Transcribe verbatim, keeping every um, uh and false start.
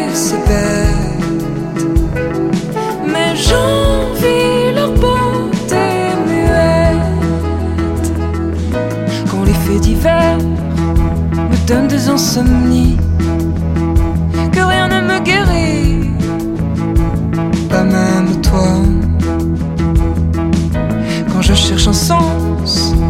c'est bête, mais j'envie leur beauté muette. Quand les faits divers me donnent des insomnies,